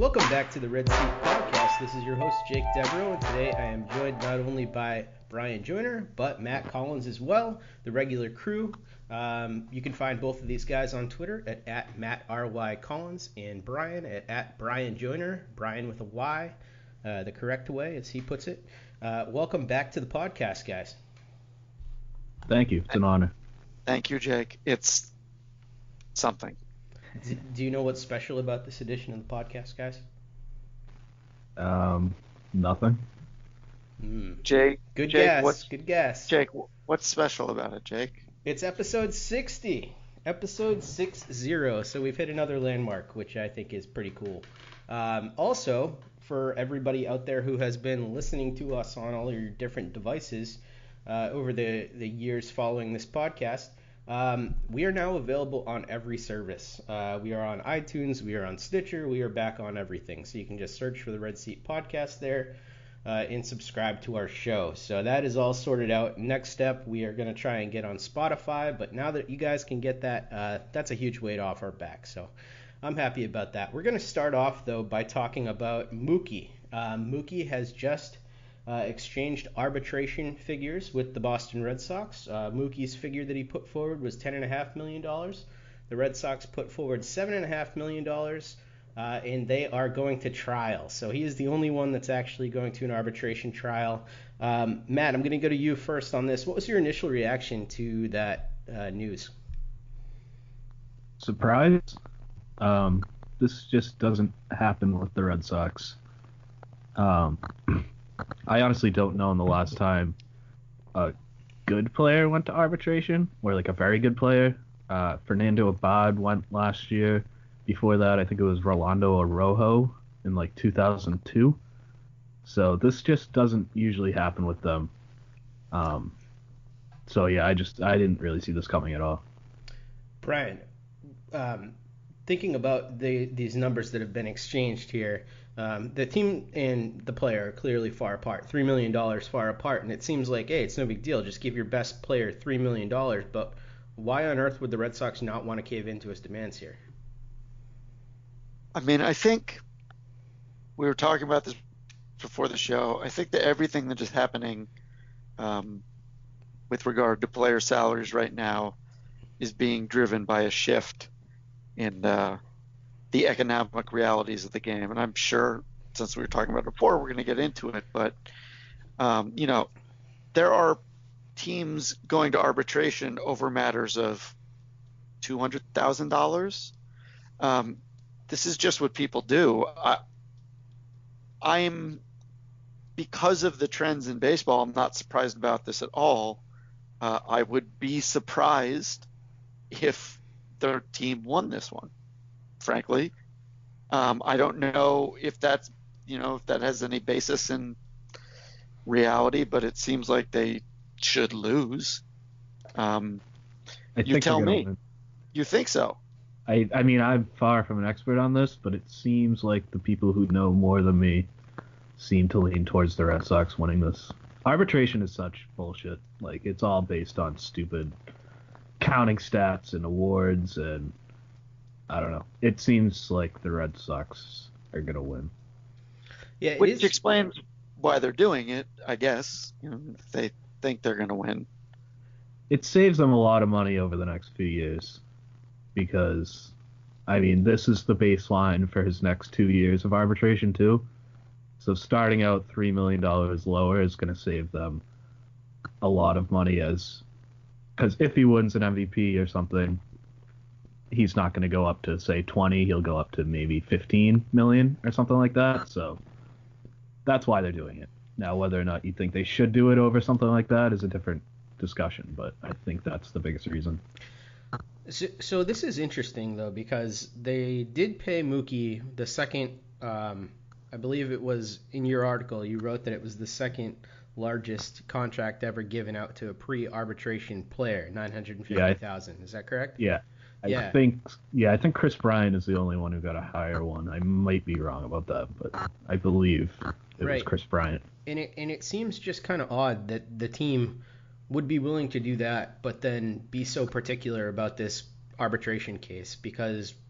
Welcome back to the Red Seat Podcast. This is your host, Jake Devereaux, and today I am joined not only by Brian Joyner, but Matt Collins as well, the regular crew. You can find both of these guys on Twitter at @MattRYCollins and Brian at Brian Joyner, Brian with a Y, the correct way, as he puts it. Welcome back to the podcast, guys. Thank you. It's an honor. Thank you, Jake. It's something. Do you know what's special about this edition of the podcast, guys? Nothing. Jake. Good Jake, guess. Good guess. Jake, what's special about it, Jake? It's episode 60. Episode 60. So we've hit another landmark, which I think is pretty cool. Also, for everybody out there who has been listening to us on all your different devices over the years following this podcast, we are now available on every service. We are on iTunes, we are on Stitcher, we are back on everything. So you can just search for the Red Seat Podcast there and subscribe to our show. So that is all sorted out. Next step, we are going to try and get on Spotify. But now that you guys can get that, that's a huge weight off our back. So I'm happy about that. We're going to start off, though, by talking about Mookie. Mookie has just exchanged arbitration figures with the Boston Red Sox. Mookie's figure that he put forward was $10.5 million. The Red Sox put forward $7.5 million, and they are going to trial. So he is the only one that's actually going to an arbitration trial. Matt, I'm going to go to you first on this. What was your initial reaction to that news? Surprise. This just doesn't happen with the Red Sox. I honestly don't know in the last time a good player went to arbitration, or like a very good player. Fernando Abad went last year. Before that, I think it was Rolando Araujo in like 2002. So this just doesn't usually happen with them. So yeah, I didn't really see this coming at all. Brian, thinking about these numbers that have been exchanged here, the team and the player are clearly far apart, $3 million far apart, and it seems like, hey, it's no big deal. Just give your best player $3 million, but why on earth would the Red Sox not want to cave into his demands here? I mean, I think we were talking about this before the show. I think that everything that is happening with regard to player salaries right now is being driven by a shift in the economic realities of the game. And I'm sure, since we were talking about it before, we're going to get into it. But, there are teams going to arbitration over matters of $200,000. This is just what people do. Because of the trends in baseball, I'm not surprised about this at all. I would be surprised if their team won this one, frankly. I don't know if that's, if that has any basis in reality, but it seems like they should lose. You tell me. Win. You think so? I mean, I'm far from an expert on this, but it seems like the people who know more than me seem to lean towards the Red Sox winning this. Arbitration is such bullshit. Like, it's all based on stupid counting stats and awards, and I don't know. It seems like the Red Sox are going to win. Yeah, which explains why they're doing it, I guess. If they think they're going to win. It saves them a lot of money over the next few years because, I mean, this is the baseline for his next 2 years of arbitration, too. So starting out $3 million lower is going to save them a lot of money because if he wins an MVP or something, he's not going to go up to, say, 20. He'll go up to maybe 15 million or something like that. So that's why they're doing it. Now, whether or not you think they should do it over something like that is a different discussion, but I think that's the biggest reason. So this is interesting, though, because they did pay Mookie the second, I believe it was in your article, you wrote that it was the second largest contract ever given out to a pre-arbitration player, $950,000. Is that correct? Yeah. I think Chris Bryant is the only one who got a higher one. I might be wrong about that, but I believe it was Chris Bryant. And it seems just kind of odd that the team would be willing to do that, but then be so particular about this arbitration case, because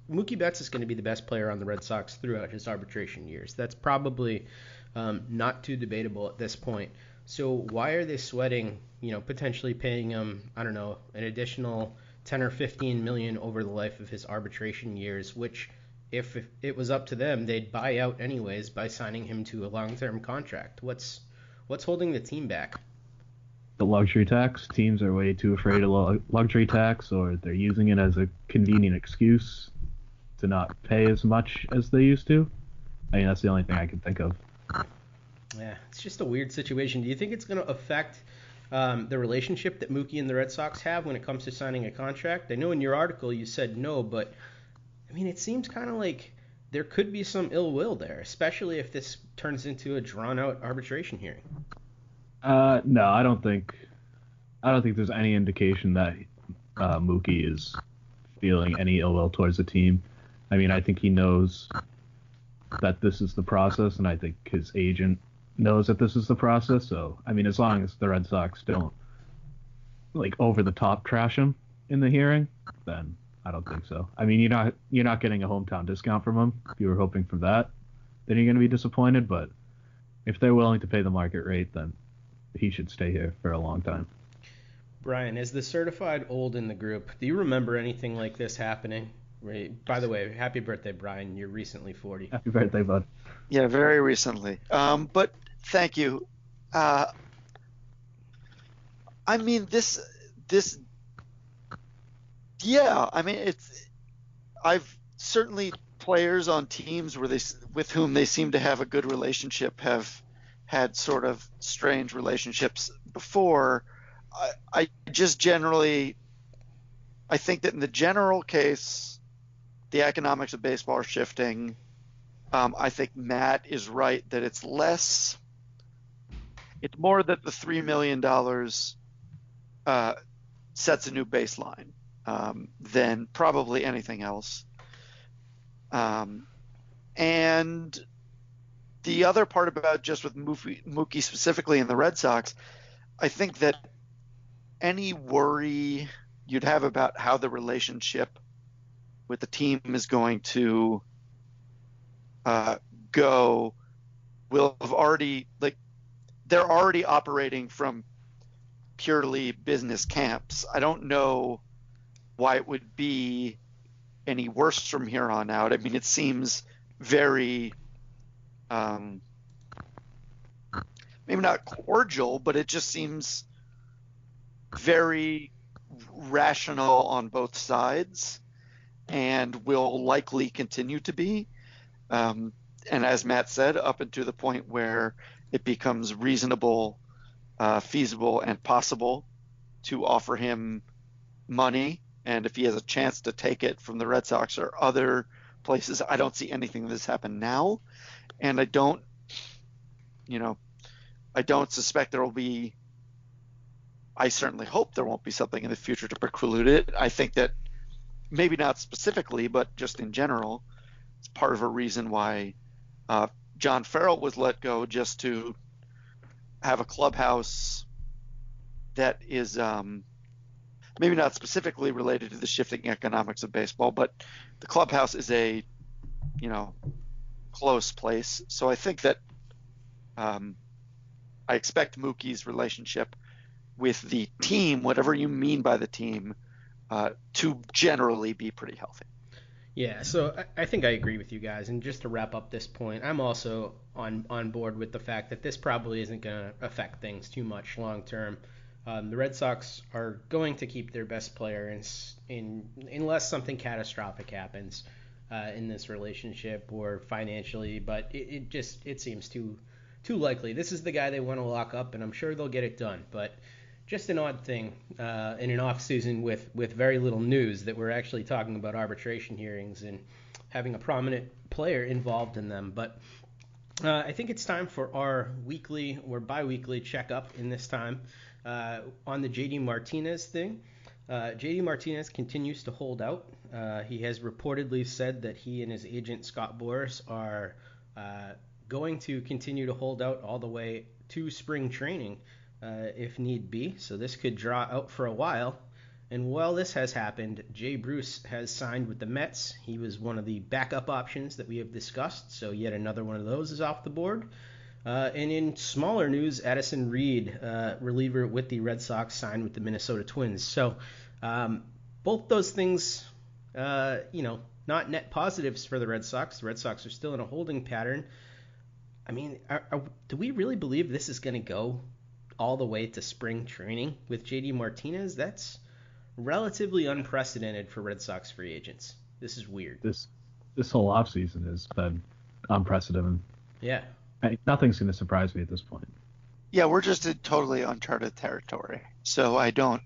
Mookie Betts is going to be the best player on the Red Sox throughout his arbitration years. That's probably not too debatable at this point. So why are they sweating, potentially paying him, I don't know, an additional 10 or 15 million over the life of his arbitration years, which if it was up to them, they'd buy out anyways by signing him to a long-term contract. What's holding the team back? The luxury tax. Teams are way too afraid of luxury tax, or they're using it as a convenient excuse to not pay as much as they used to. I mean, that's the only thing I can think of. Yeah, it's just a weird situation. Do you think it's going to affect the relationship that Mookie and the Red Sox have when it comes to signing a contract? I know in your article you said no, but I mean, it seems kind of like there could be some ill will there, especially if this turns into a drawn-out arbitration hearing. No, I don't think there's any indication that Mookie is feeling any ill will towards the team. I mean, I think he knows that this is the process, and I think his agent knows that this is the process. So, I mean, as long as the Red Sox don't over the top trash him in the hearing, then I don't think so. I mean, you're not getting a hometown discount from him. If you were hoping for that, then you're going to be disappointed. But if they're willing to pay the market rate, then he should stay here for a long time. Brian, as the certified old in the group, do you remember anything like this happening? By the way, happy birthday, Brian. You're recently 40. Happy birthday, bud. Yeah, very recently. But thank you. I mean, this. Yeah, I mean, I've certainly players on teams with whom they seem to have a good relationship have had sort of strange relationships before. I just generally, I think that in the general case, the economics of baseball are shifting. I think Matt is right that it's more that the $3 million sets a new baseline than probably anything else. And the other part about just with Mookie specifically in the Red Sox, I think that any worry you'd have about how the relationship with the team is going to go will have already, they're already operating from purely business camps. I don't know why it would be any worse from here on out. I mean, it seems very maybe not cordial, but it just seems very rational on both sides and will likely continue to be. And as Matt said, up until the point where it becomes reasonable, feasible, and possible to offer him money. And if he has a chance to take it from the Red Sox or other places, I don't see anything that's happened now. And I don't suspect there will be, I certainly hope there won't be something in the future to preclude it. I think that maybe not specifically, but just in general, it's part of a reason why John Farrell was let go, just to have a clubhouse that is maybe not specifically related to the shifting economics of baseball, but the clubhouse is a close place. So I think that I expect Mookie's relationship with the team, whatever you mean by the team, to generally be pretty healthy. Yeah, so I think I agree with you guys. And just to wrap up this point, I'm also on board with the fact that this probably isn't going to affect things too much long term. The Red Sox are going to keep their best player unless something catastrophic happens in this relationship or financially, but it seems too likely. This is the guy they want to lock up, and I'm sure they'll get it done. But just an odd thing in an off season with very little news that we're actually talking about arbitration hearings and having a prominent player involved in them. But I think it's time for our weekly or bi-weekly checkup in this time on the JD Martinez thing. JD Martinez continues to hold out. He has reportedly said that he and his agent Scott Boras are going to continue to hold out all the way to spring training if need be. So this could draw out for a while And while this has happened, Jay Bruce has signed with the Mets. He was one of the backup options that we have discussed, so yet another one of those is off the board. And in smaller news, Addison Reed, reliever with the Red Sox, signed with the Minnesota Twins. So both those things, not net positives for the Red Sox. The Red Sox are still in a holding pattern. I mean, do we really believe this is going to go all the way to spring training with JD Martinez? That's relatively unprecedented for Red Sox free agents. This is weird. This whole offseason has been unprecedented. Yeah. Nothing's going to surprise me at this point. Yeah, we're just in totally uncharted territory. So I don't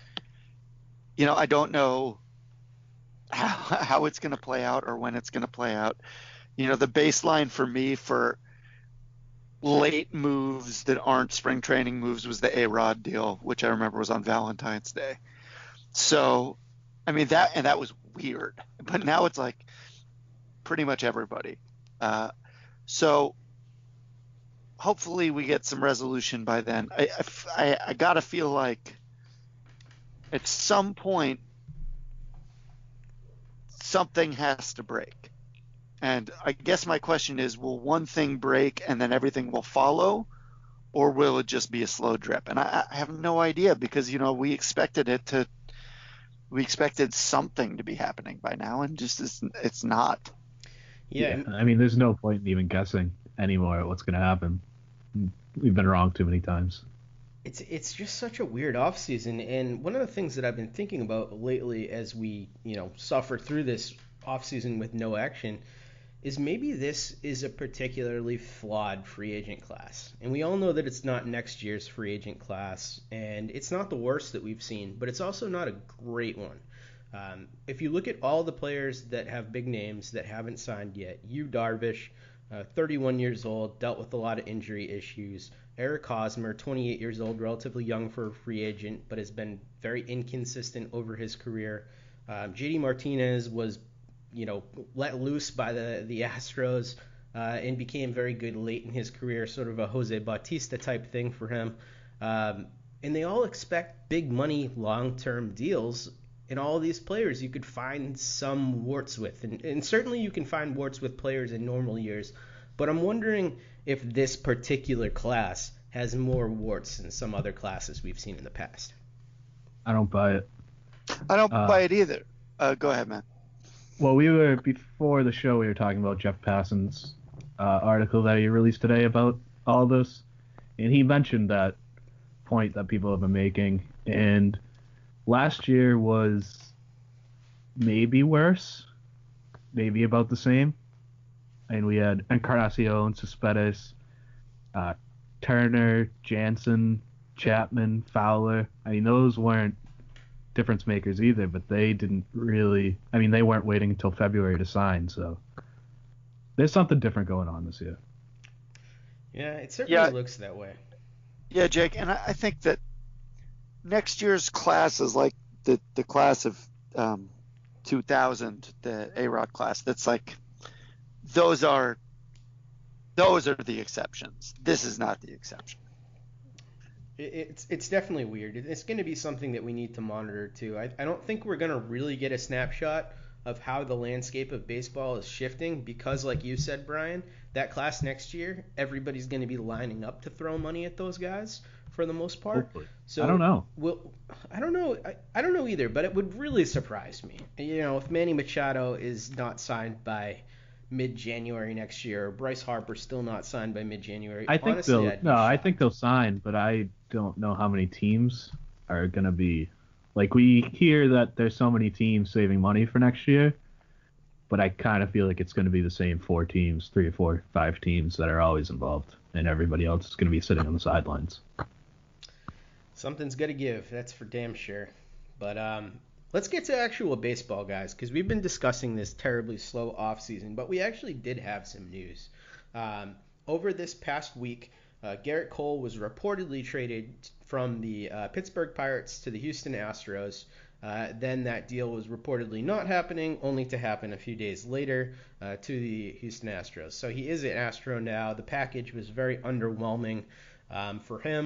know how it's going to play out or when it's going to play out. The baseline for me for late moves that aren't spring training moves was the A-Rod deal, which I remember was on Valentine's Day. So, I mean, that was weird. But now it's like pretty much everybody. So hopefully we get some resolution by then. I got to feel like at some point something has to break. And I guess my question is, will one thing break and then everything will follow, or will it just be a slow drip? And I have no idea because, we expected something to be happening by now, and just it's not. Yeah. I mean, there's no point in even guessing anymore what's going to happen. We've been wrong too many times. It's just such a weird offseason, and one of the things that I've been thinking about lately as we, suffer through this offseason with no action is maybe this is a particularly flawed free agent class. And we all know that it's not next year's free agent class, and it's not the worst that we've seen, but it's also not a great one. If you look at all the players that have big names that haven't signed yet, Yu Darvish, 31 years old, dealt with a lot of injury issues. Eric Hosmer, 28 years old, relatively young for a free agent, but has been very inconsistent over his career. JD Martinez was, let loose by the Astros and became very good late in his career, sort of a Jose Bautista type thing for him. And they all expect big money, long-term deals. In all of these players, you could find some warts with. And certainly you can find warts with players in normal years. But I'm wondering if this particular class has more warts than some other classes we've seen in the past. I don't buy it. I don't buy it either. Go ahead, man. Well, before the show, we were talking about Jeff Passan's article that he released today about all this. And he mentioned that point that people have been making. And last year was maybe worse, maybe about the same. And we had Encarnacion, Cespedes, Turner, Jansen, Chapman, Fowler. I mean, those weren't difference makers either, but they didn't really. I mean, they weren't waiting until February to sign, so there's something different going on this year. Yeah, it certainly looks that way. Yeah, Jake, and I think that next year's class is like the class of 2000, the A-Rod class. That's like those are the exceptions. This is not the exception. It's definitely weird. It's going to be something that we need to monitor too. I don't think we're going to really get a snapshot of how the landscape of baseball is shifting because, like you said, Brian, that class next year, everybody's going to be lining up to throw money at those guys for the most part. Hopefully. So I don't know. I don't know. I don't know either, but it would really surprise me. If Manny Machado is not signed by mid-January next year, or Bryce Harper still not signed by mid-January. I think they'll sign, but I don't know how many teams are going to be. Like, we hear that there's so many teams saving money for next year, but I kind of feel like it's going to be the same 4 teams, 3 or 4, 5 teams that are always involved, and everybody else is going to be sitting on the sidelines. Something's got to give, that's for damn sure. But let's get to actual baseball, guys, because we've been discussing this terribly slow offseason, but we actually did have some news. Over this past week, Garrett Cole was reportedly traded from the Pittsburgh Pirates to the Houston Astros. Then that deal was reportedly not happening, only to happen a few days later to the Houston Astros. So he is an Astro now. The package was very underwhelming for him.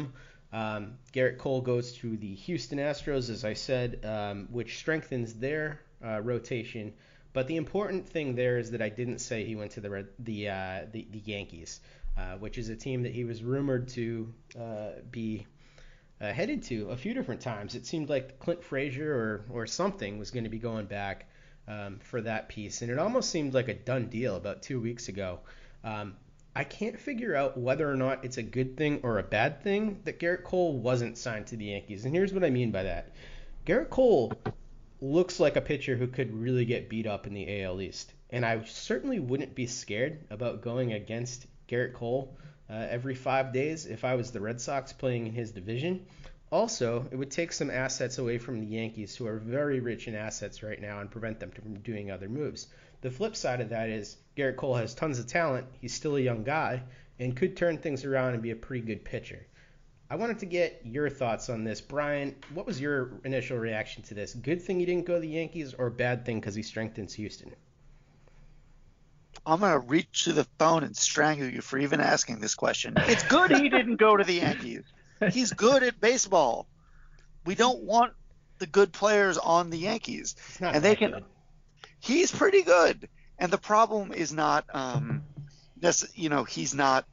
Garrett Cole goes to the Houston Astros, as I said, which strengthens their rotation. But the important thing there is that I didn't say he went to the Yankees, which is a team that he was rumored to be headed to a few different times. It seemed like Clint Frazier or something was going to be going back for that piece, and it almost seemed like a done deal about 2 weeks ago. I can't figure out whether or not it's a good thing or a bad thing that Garrett Cole wasn't signed to the Yankees, and here's what I mean by that. Garrett Cole looks like a pitcher who could really get beat up in the AL East, and I certainly wouldn't be scared about going against Garrett Cole every 5 days if I was the Red Sox playing in his division. Also, it would take some assets away from the Yankees, who are very rich in assets right now, and prevent them from doing other moves. The flip side of that is Garrett Cole has tons of talent. He's still a young guy and could turn things around and be a pretty good pitcher. I wanted to get your thoughts on this. Brian, what was your initial reaction to this? Good thing he didn't go to the Yankees, or bad thing because he strengthens Houston? I'm going to reach to the phone and strangle you for even asking this question. It's good he didn't go to the Yankees. He's good at baseball. We don't want the good players on the Yankees. And they can. Good. He's pretty good. And the problem is not, he's not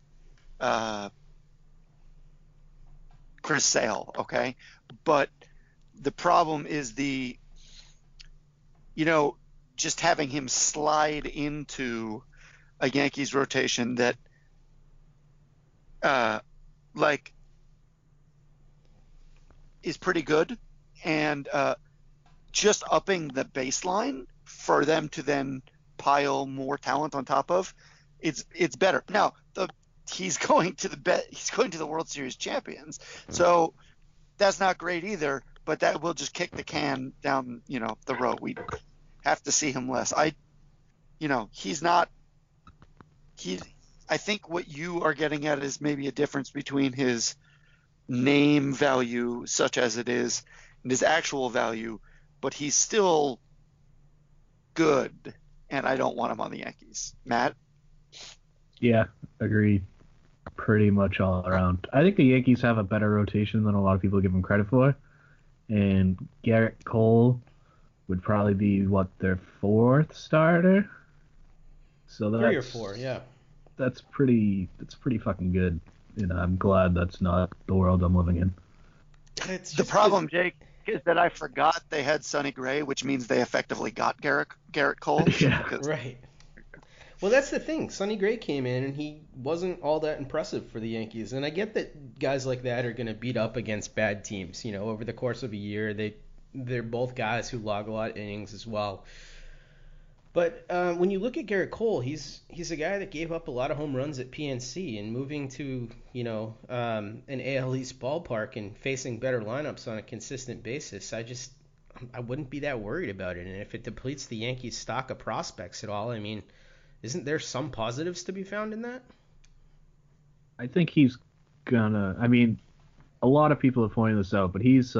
Chris Sale, okay? But the problem is just having him slide into a Yankees rotation that, is pretty good, and just upping the baseline for them to then pile more talent on top of, it's better. Now, he's going to the World Series champions, so that's not great either. But that will just kick the can down, the road. We have to see him less. He's not. I think what you are getting at is maybe a difference between his name value, such as it is, and his actual value, but he's still good, and I don't want him on the Yankees. Matt? Yeah, agreed. Pretty much all around. I think the Yankees have a better rotation than a lot of people give them credit for, and Garrett Cole would probably be, their fourth starter? So that's 3 or 4, yeah. That's pretty fucking good. I'm glad that's not the world I'm living in. The problem, Jake, is that I forgot they had Sonny Gray, which means they effectively got Garrett Cole. Yeah. Right. Well, that's the thing. Sonny Gray came in, and he wasn't all that impressive for the Yankees. And I get that guys like that are going to beat up against bad teams. Over the course of a year, they're both guys who log a lot of innings as well. But when you look at Garrett Cole, he's a guy that gave up a lot of home runs at PNC, and moving to an AL East ballpark and facing better lineups on a consistent basis, I wouldn't be that worried about it. And if it depletes the Yankees' stock of prospects at all, isn't there some positives to be found in that? I think he's gonna. A lot of people have pointed this out, but he's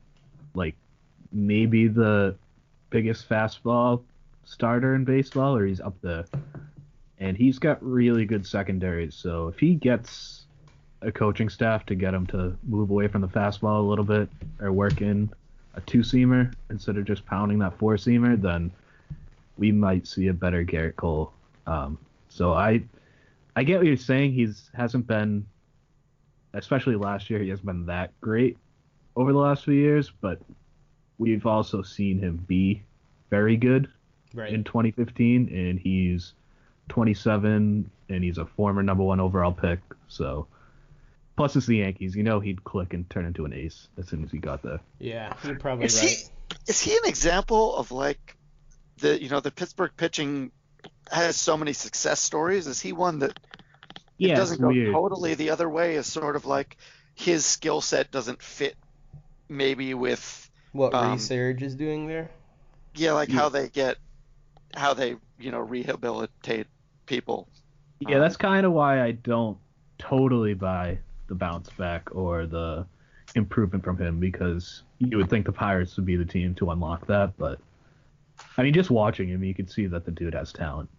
maybe the biggest fastball starter in baseball, or he's up there, and he's got really good secondaries. So if he gets a coaching staff to get him to move away from the fastball a little bit, or work in a 2-seamer instead of just pounding that 4-seamer, then we might see a better Garrett Cole. So I get what you're saying. Hasn't been, especially last year, he hasn't been that great over the last few years, but we've also seen him be very good. Right. In 2015, and he's 27, and he's a former number 1 overall pick. So, plus it's the Yankees. He'd click and turn into an ace as soon as he got there. Yeah, you're probably right. Is he an example of the Pittsburgh pitching has so many success stories? Is he one that it doesn't go totally the other way? Is sort of like his skill set doesn't fit maybe with what Reese Urge is doing there? Yeah, how they rehabilitate people. Yeah, that's kind of why I don't totally buy the bounce back or the improvement from him, because you would think the Pirates would be the team to unlock that, but just watching him, you could see that the dude has talent.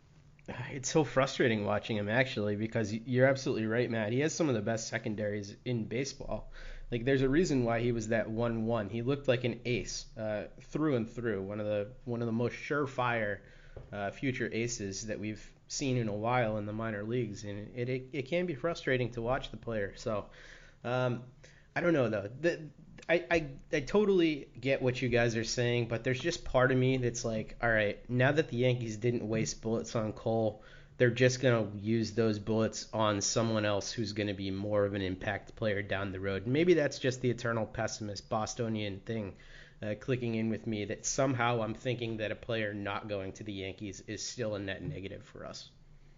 It's so frustrating watching him actually because you're absolutely right, Matt. He has some of the best secondaries in baseball. Like there's a reason why he was that 1-1. He looked like an ace through and through. One of the most surefire future aces that we've seen in a while in the minor leagues, and it can be frustrating to watch the player. So um, I don't know though. I totally get what you guys are saying, but there's just part of me that's like, all right, now that the Yankees didn't waste bullets on Cole, they're just going to use those bullets on someone else who's going to be more of an impact player down the road. Maybe that's just the eternal pessimist Bostonian thing clicking in with me, that somehow I'm thinking that a player not going to the Yankees is still a net negative for us.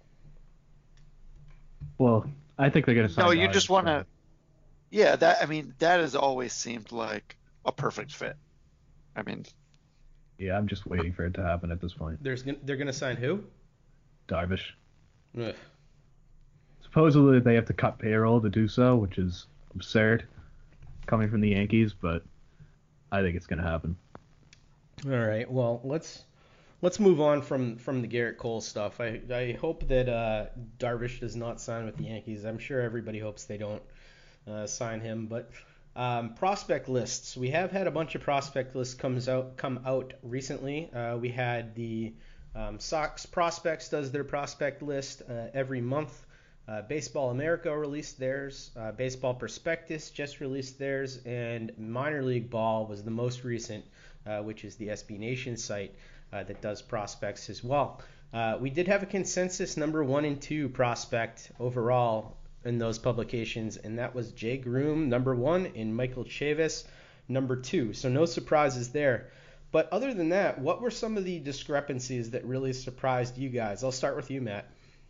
Well, I think they're going to sign. No, you Dodgers, just want to. Yeah, that has always seemed like a perfect fit. I mean, Yeah, I'm just waiting for it to happen at this point. They're going to sign who? Darvish. Ugh. Supposedly they have to cut payroll to do so, which is absurd coming from the Yankees, but I think it's going to happen. All right. Well, let's move on from the Garrett Cole stuff. I hope that Darvish does not sign with the Yankees. I'm sure everybody hopes they don't sign him. But prospect lists. We have had a bunch of prospect lists come out recently. We had the Sox Prospects does their prospect list every month. Baseball America released theirs. Baseball Prospectus just released theirs, and Minor League Ball was the most recent, which is the SB Nation site that does prospects as well. We did have a consensus number 1 and 2 prospect overall in those publications, and that was Jay Groom, number 1, and Michael Chavis, number 2. So no surprises there. But other than that, what were some of the discrepancies that really surprised you guys? I'll start with you, Matt.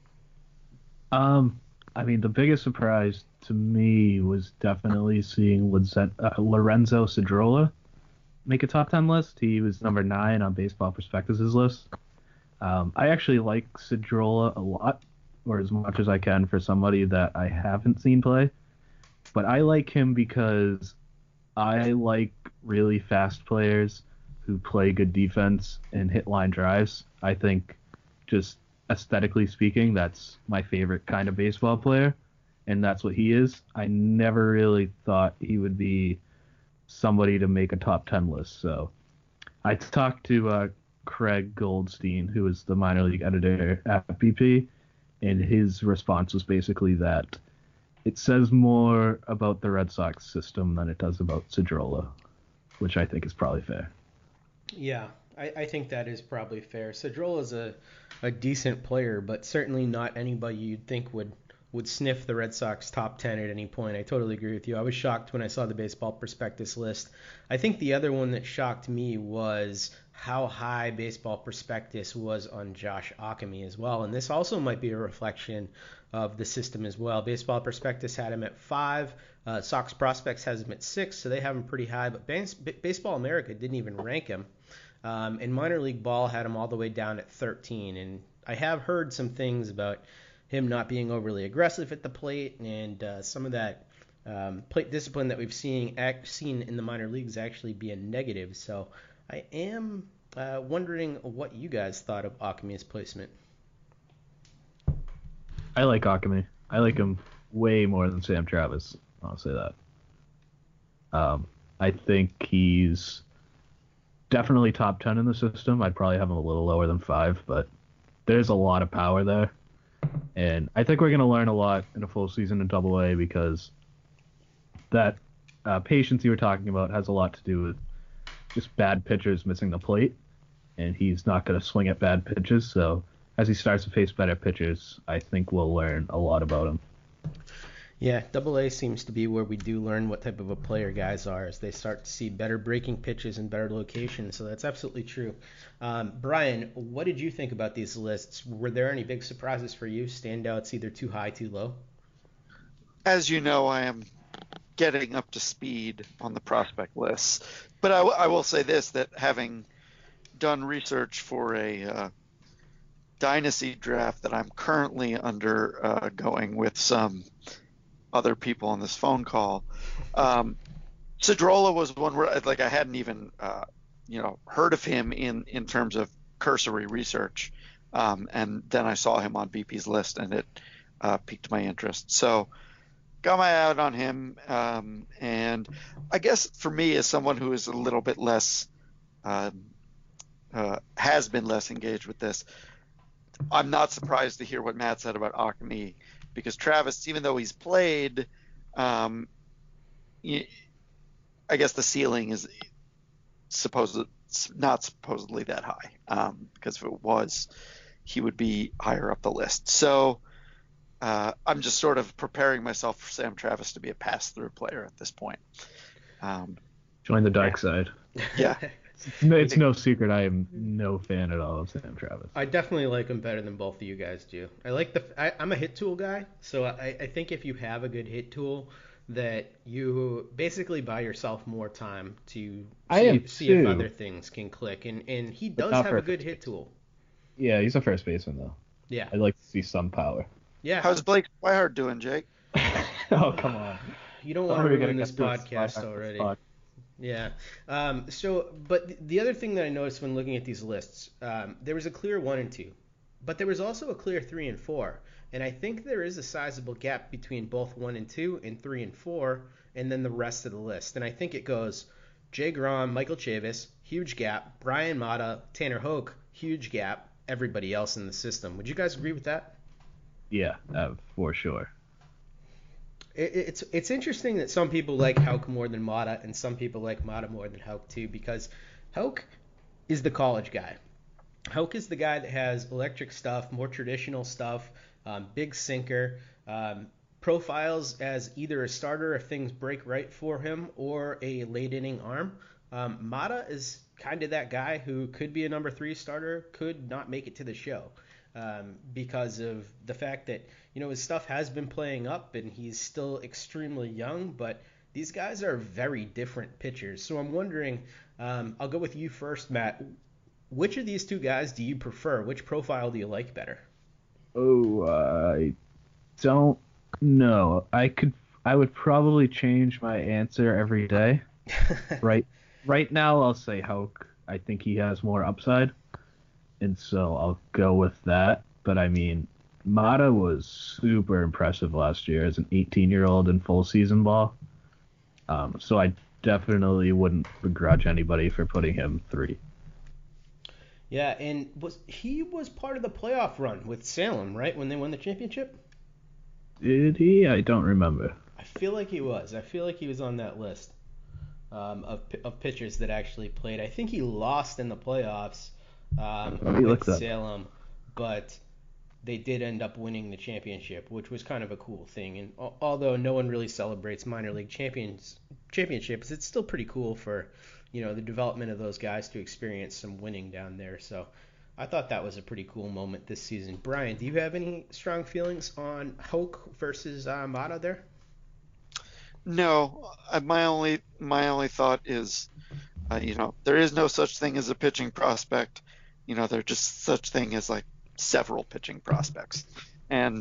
I mean, the biggest surprise to me was definitely seeing Lorenzo Cedrola make a top 10 list. He was number 9 on Baseball Prospectus' list. I actually like Cedrola a lot, or as much as I can for somebody that I haven't seen play. But I like him because I like really fast players who play good defense and hit line drives. I think just aesthetically speaking, that's my favorite kind of baseball player, and that's what he is. I never really thought he would be somebody to make a top 10 list. So I talked to Craig Goldstein, who is the minor league editor at BP, and his response was basically that it says more about the Red Sox system than it does about Cedrola, which I think is probably fair. Yeah, I think that is probably fair. Cedrola is a decent player, but certainly not anybody you'd think would sniff the Red Sox top 10 at any point. I totally agree with you. I was shocked when I saw the Baseball Prospectus list. I think the other one that shocked me was how high Baseball Prospectus was on Josh Ockimy as well. And this also might be a reflection of the system as well. Baseball Prospectus had him at 5. Sox Prospects has him at 6, so they have him pretty high. But Baseball America didn't even rank him. And Minor League Ball had him all the way down at 13. And I have heard some things about him not being overly aggressive at the plate, and some of that plate discipline that we've seen in the minor leagues actually be a negative. So I am wondering what you guys thought of Ockimy's placement. I like Ockimy. I like him way more than Sam Travis. I'll say that. I think he's definitely top 10 in the system. I'd probably have him a little lower than 5, but there's a lot of power there. And I think we're going to learn a lot in a full season in Double-A, because that patience you were talking about has a lot to do with just bad pitchers missing the plate, and he's not going to swing at bad pitches. So as he starts to face better pitchers, I think we'll learn a lot about him. Yeah, Double-A seems to be where we do learn what type of a player guys are as they start to see better breaking pitches and better locations. So that's absolutely true. Brian, what did you think about these lists? Were there any big surprises for you? Standouts either too high, too low? As you know, I am getting up to speed on the prospect lists. But I will say this, that having done research for a dynasty draft that I'm currently undergoing with some other people on this phone call, Cedrola was one where I hadn't even heard of him in terms of cursory research And then I saw him on BP's list, and it piqued my interest. So got my eye out on him. And I guess for me, as someone who is a little bit less, has been less engaged with this, I'm not surprised to hear what Matt said about Akemi, because Travis, even though he's played, I guess the ceiling is not supposedly that high, because if it was, he would be higher up the list. So I'm just sort of preparing myself for Sam Travis to be a pass-through player at this point. Join the dark side. Yeah. It's no secret I am no fan at all of Sam Travis. I definitely like him better than both of you guys do. I'm a hit tool guy, so I think if you have a good hit tool, that you basically buy yourself more time to see if other things can click. And he does have a good hit tool. Yeah, he's a first baseman, though. Yeah. I'd like to see some power. Yeah. How's Blake Swihart doing, Jake? Oh, come on. You don't want to ruin this podcast already. Yeah. But the other thing that I noticed when looking at these lists, there was a clear 1 and 2, but there was also a clear 3 and 4. And I think there is a sizable gap between both 1 and 2 and 3 and 4, and then the rest of the list. And I think it goes Jay Grom, Michael Chavis, huge gap, Brian Mata, Tanner Hoke, huge gap, everybody else in the system. Would you guys agree with that? Yeah, for sure. It's interesting that some people like Houck more than Mata, and some people like Mata more than Houck too, because Houck is the college guy. Houck is the guy that has electric stuff, more traditional stuff, big sinker, profiles as either a starter if things break right for him, or a late inning arm. Mata is kind of that guy who could be a number 3 starter, could not make it to the show. Because of the fact that, his stuff has been playing up and he's still extremely young, but these guys are very different pitchers. So I'm wondering, I'll go with you first, Matt. Which of these two guys do you prefer? Which profile do you like better? Oh, I don't know. I would probably change my answer every day. Right now, I'll say Houck. I think he has more upside. And so I'll go with that. But I mean, Mata was super impressive last year as an 18-year-old in full season ball. So I definitely wouldn't begrudge anybody for putting him 3. Yeah, and he was part of the playoff run with Salem, right, when they won the championship? Did he? I don't remember. I feel like he was. I feel like he was on that list of pitchers that actually played. I think he lost in the playoffs with Salem, but they did end up winning the championship, which was kind of a cool thing. And although no one really celebrates minor league championships, it's still pretty cool for the development of those guys to experience some winning down there. So I thought that was a pretty cool moment this season. Brian, do you have any strong feelings on Houck versus Mata there? No, my only thought is, there is no such thing as a pitching prospect. There's just such thing as like several pitching prospects, and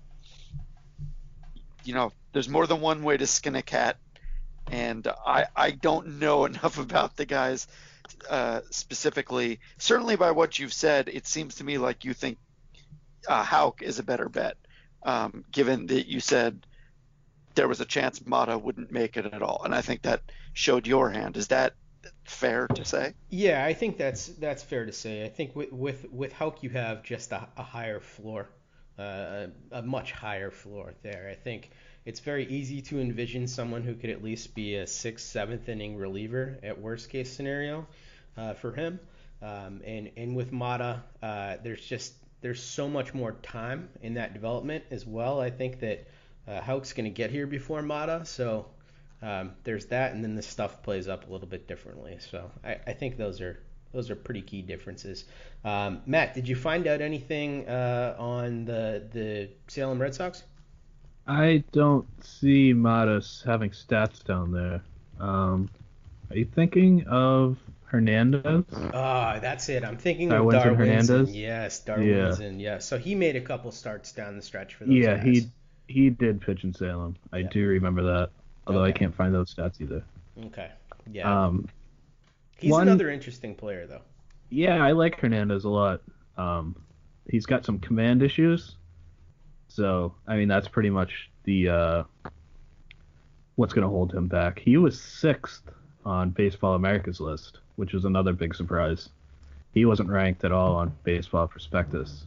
there's more than one way to skin a cat. And I don't know enough about the guys specifically. Certainly by what you've said, it seems to me like you think Houck is a better bet, given that you said there was a chance Mata wouldn't make it at all. And I think that showed your hand. Is that fair to say? Yeah, I think that's fair to say. I think with Houck you have just a higher floor, a much higher floor there. I think it's very easy to envision someone who could at least be a 6th, 7th inning reliever at worst case scenario for him. And with Mata, there's so much more time in that development as well. I think that Houck's going to get here before Mata, so there's that, and then the stuff plays up a little bit differently. So I think those are pretty key differences. Matt, did you find out anything on the Salem Red Sox? I don't see Matas having stats down there. Are you thinking of Hernandez? That's it. I'm thinking of Darwinzon. Hernandez. Yes, Darwinzon. Yeah. So he made a couple starts down the stretch for those guys. Yeah, he did pitch in Salem. I do remember that, although I can't find those stats either. Okay. Yeah. He's another interesting player, though. Yeah, I like Hernandez a lot. he's got some command issues. So, I mean, that's pretty much the what's going to hold him back. He was 6th on Baseball America's list, which was another big surprise. He wasn't ranked at all on Baseball Prospectus.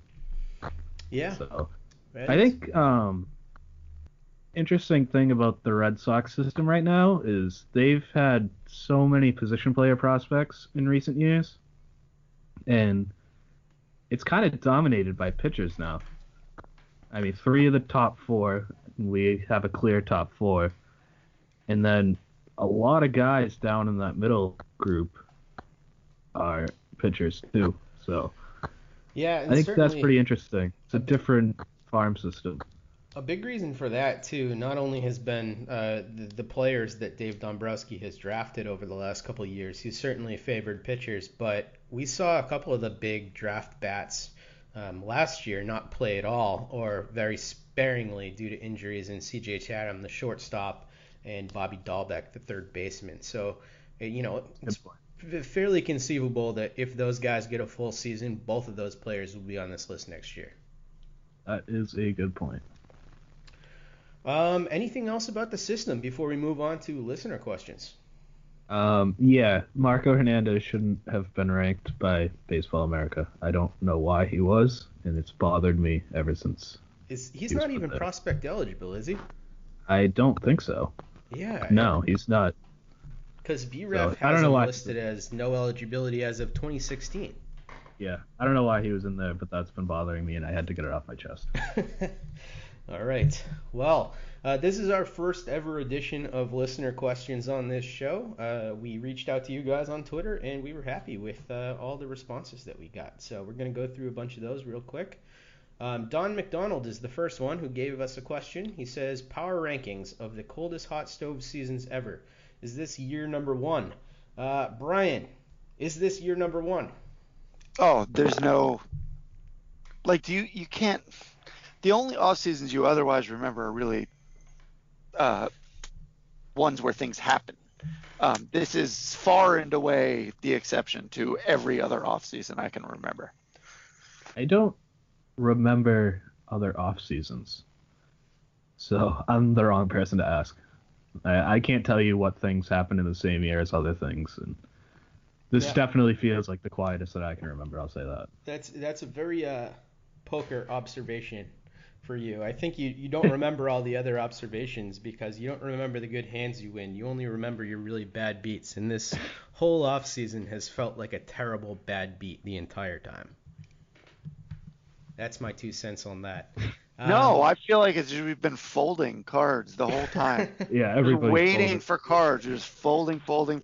Yeah. So, I think interesting thing about the Red Sox system right now is they've had so many position player prospects in recent years, and it's kind of dominated by pitchers now. I mean, 3 of the top 4, we have a clear top 4, and then a lot of guys down in that middle group are pitchers too. So yeah, I think that's pretty interesting. It's a different farm system. A big reason for that, too, not only has been the players that Dave Dombrowski has drafted over the last couple of years. He's certainly favored pitchers, but we saw a couple of the big draft bats last year not play at all or very sparingly due to injuries in C.J. Chatham, the shortstop, and Bobby Dahlbeck, the third baseman. So, it's fairly conceivable that if those guys get a full season, both of those players will be on this list next year. That is a good point. Anything else about the system before we move on to listener questions? Yeah, Marco Hernandez shouldn't have been ranked by Baseball America. I don't know why he was, and it's bothered me ever since. He's not even prospect eligible, is he? I don't think so. Yeah. No, he's not. Because VREF has him listed as no eligibility as of 2016. Yeah, I don't know why he was in there, but that's been bothering me, and I had to get it off my chest. All right. Well, this is our first ever edition of listener questions on this show. We reached out to you guys on Twitter, and we were happy with all the responses that we got. So we're going to go through a bunch of those real quick. Don McDonald is the first one who gave us a question. He says, power rankings of the coldest hot stove seasons ever. Is this year number 1? Brian, is this year number 1? Oh, there's no... you can't... The only off seasons you otherwise remember are really ones where things happen. This is far and away the exception to every other off season I can remember. I don't remember other off seasons, so I'm the wrong person to ask. I can't tell you what things happen in the same year as other things, and this definitely feels like the quietest that I can remember. I'll say that. That's a very poker observation for you. I think you don't remember all the other observations because you don't remember the good hands you win. You only remember your really bad beats. And this whole off season has felt like a terrible bad beat the entire time. That's my 2 cents on that. No, I feel like we've been folding cards the whole time. Yeah, everybody's waiting for cards, just folding. Well,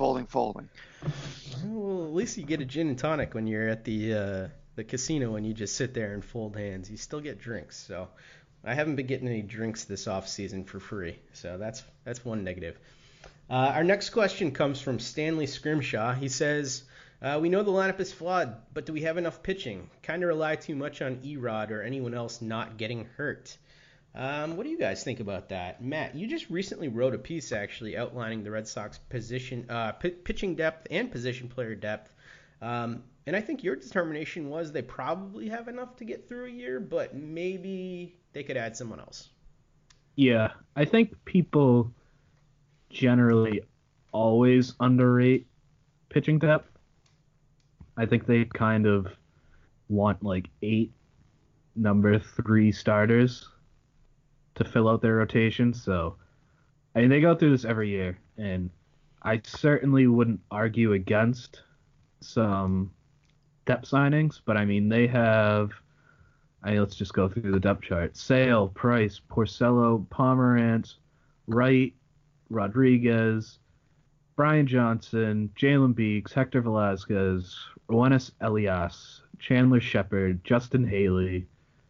at least you get a gin and tonic when you're at the casino and you just sit there and fold hands. You still get drinks. So I haven't been getting any drinks this off season for free. So that's one negative. Our next question comes from Stanley Scrimshaw. He says, we know the lineup is flawed, but do we have enough pitching? Kind of rely too much on Erod or anyone else not getting hurt. What do you guys think about that? Matt, you just recently wrote a piece actually outlining the Red Sox pitching depth and position player depth. And I think your determination was they probably have enough to get through a year, but maybe they could add someone else. Yeah, I think people generally always underrate pitching depth. I think they kind of want 8 number 3 starters to fill out their rotation. So, I mean, they go through this every year, and I certainly wouldn't argue against some depth signings, but I mean, they have, let's just go through the depth chart. Sale, Price, Porcello, Pomerantz, Wright, Rodriguez, Brian Johnson, Jalen Beeks, Hector Velasquez, Roenis Elias, Chandler Shepard, Justin Haley,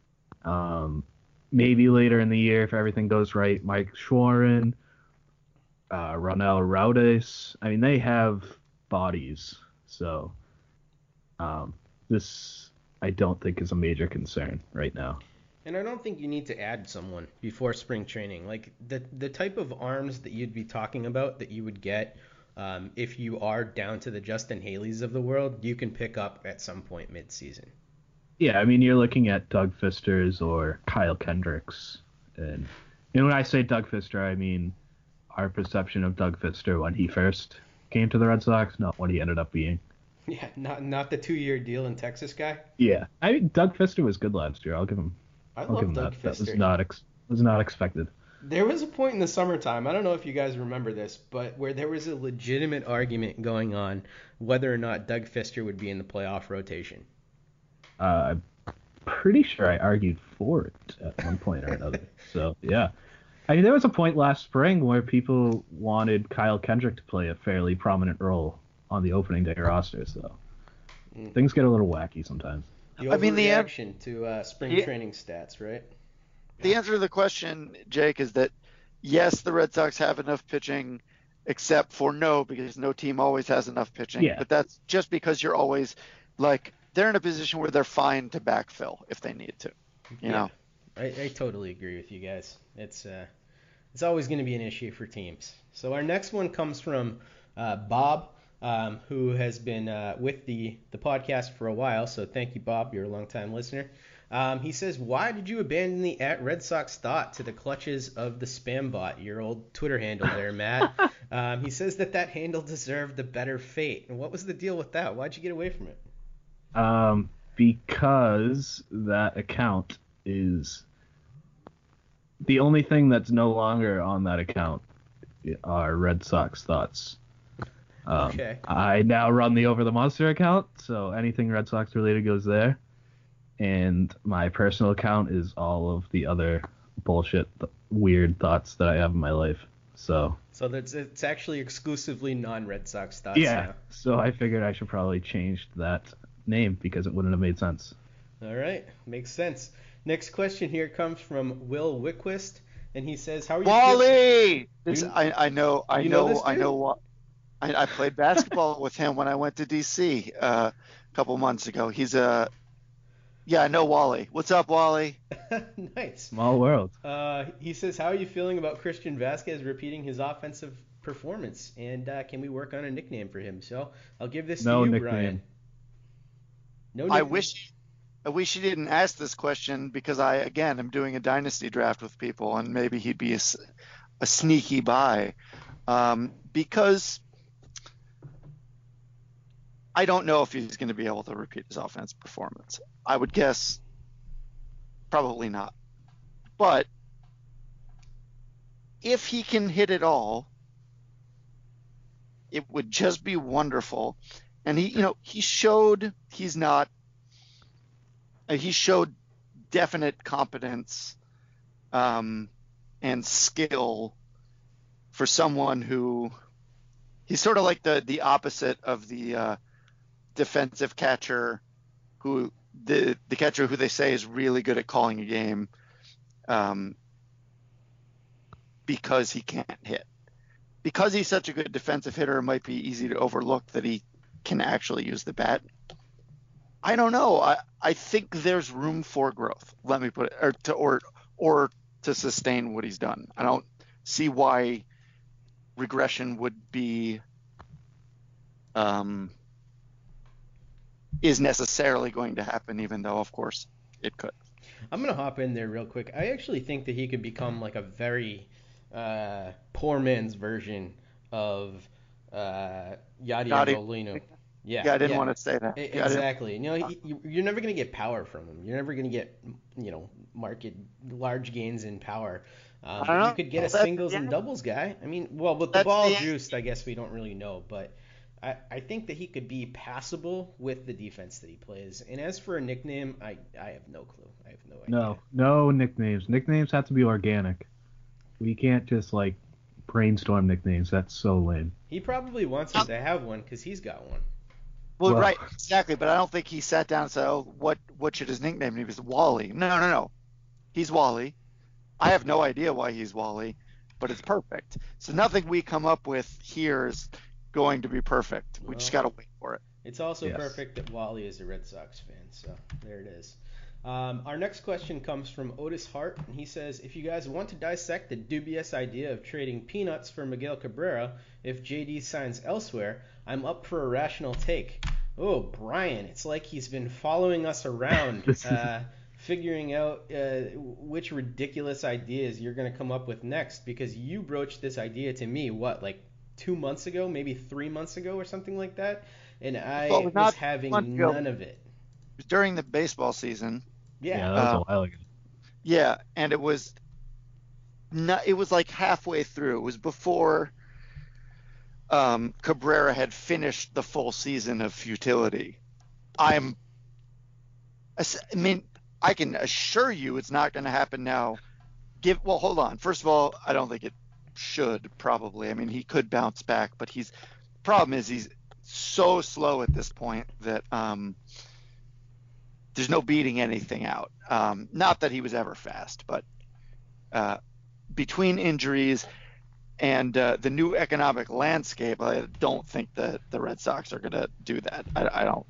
maybe later in the year if everything goes right, Mike Schwarren, Ronel Raudes. I mean, they have bodies, so this I don't think is a major concern right now. And I don't think you need to add someone before spring training. Like the type of arms that you'd be talking about that you would get if you are down to the Justin Haleys of the world, you can pick up at some point mid-season. Yeah, I mean, you're looking at Doug Fisters or Kyle Kendricks. And when I say Doug Fister, I mean our perception of Doug Fister when he first came to the Red Sox, not what he ended up being. Yeah, not the 2-year deal in Texas guy. Yeah, I mean, Doug Fister was good last year. I'll give him I I'll give love him Doug that. That was Fister. not expected. There was a point in the summertime, I don't know if you guys remember this, but where there was a legitimate argument going on whether or not Doug Fister would be in the playoff rotation. I'm pretty sure I argued for it at one point or another. So yeah, I mean, there was a point last spring where people wanted Kyle Kendrick to play a fairly prominent role on the opening day roster. So things get a little wacky sometimes. The I mean, overreaction to spring training stats, right? The answer to the question, Jake, is that yes, the Red Sox have enough pitching, except for no, because no team always has enough pitching. Yeah. But that's just because you're always like they're in a position where they're fine to backfill if they need to. You know. I totally agree with you guys. It's always going to be an issue for teams. So our next one comes from Bob, who has been with the podcast for a while. So thank you, Bob. You're a longtime listener. He says, why did you abandon the @Red Sox thought to the clutches of the spam bot, your old Twitter handle there, Matt? He says that handle deserved a better fate. And what was the deal with that? Why'd you get away from it? Because that account is the only thing that's no longer on that account are Red Sox thoughts. Okay. I now run the Over the Monster account, so anything Red Sox related goes there. And my personal account is all of the other bullshit, weird thoughts that I have in my life. So it's actually exclusively non-Red Sox thoughts. Yeah. Now. So I figured I should probably change that name because it wouldn't have made sense. All right, makes sense. Next question here comes from Will Wickwist, and he says, "How are you?" Wally. I played basketball with him when I went to DC a couple months ago. Yeah, I know Wally. What's up, Wally? Nice. Small world. He says, how are you feeling about Christian Vasquez repeating his offensive performance? And can we work on a nickname for him? So I'll give this to you, nickname. Brian. No nickname. I wish he didn't ask this question because I am doing a dynasty draft with people, and maybe he'd be a sneaky buy. Because I don't know if he's going to be able to repeat his offensive performance. I would guess probably not. But if he can hit it all, it would just be wonderful. And he showed he showed definite competence and skill for someone who he's sort of like the opposite of the defensive catcher who the catcher who they say is really good at calling a game because he can't hit. Because he's such a good defensive hitter, it might be easy to overlook that he can actually use the bat. I don't know. I think there's room for growth. Let me put it, or to sustain what he's done. I don't see why regression would be is necessarily going to happen, even though, of course, it could. I'm going to hop in there real quick. I actually think that he could become like a very poor man's version of Yadier Molina. Yeah, I didn't want to say that. Exactly. You're never going to get power from him. You're never going to get, large gains in power. You could get a singles and doubles guy. I mean, well, with the ball juiced, I guess we don't really know, but I think that he could be passable with the defense that he plays. And as for a nickname, I have no clue. I have no idea. No nicknames. Nicknames have to be organic. We can't just brainstorm nicknames. That's so lame. He probably wants us to have one because he's got one. Well, right, exactly. But I don't think he sat down and said, "Oh, what should his nickname be?" He was Wally. No. He's Wally. I have no idea why he's Wally, but it's perfect. So nothing we come up with here is going to be perfect. We just got to wait for it. It's also perfect that Wally is a Red Sox fan, so there it is. Our next question comes from Otis Hart, and he says, if you guys want to dissect the dubious idea of trading peanuts for Miguel Cabrera if JD signs elsewhere, I'm up for a rational take. Oh, Brian, it's like he's been following us around, figuring out which ridiculous ideas you're going to come up with next, because you broached this idea to me, what, like 2 months ago, maybe 3 months ago or something like that, and Well, it I was was not having none of it. It was during the baseball season. Yeah. Yeah, that was a while ago. Yeah, and it was like halfway through. It was before Cabrera had finished the full season of futility. I mean, I can assure you it's not going to happen now. Well, hold on. First of all, I don't think it should probably. I mean, he could bounce back, but problem is he's so slow at this point that there's no beating anything out. Not that he was ever fast, but between injuries and the new economic landscape, I don't think that the Red Sox are going to do that. I don't.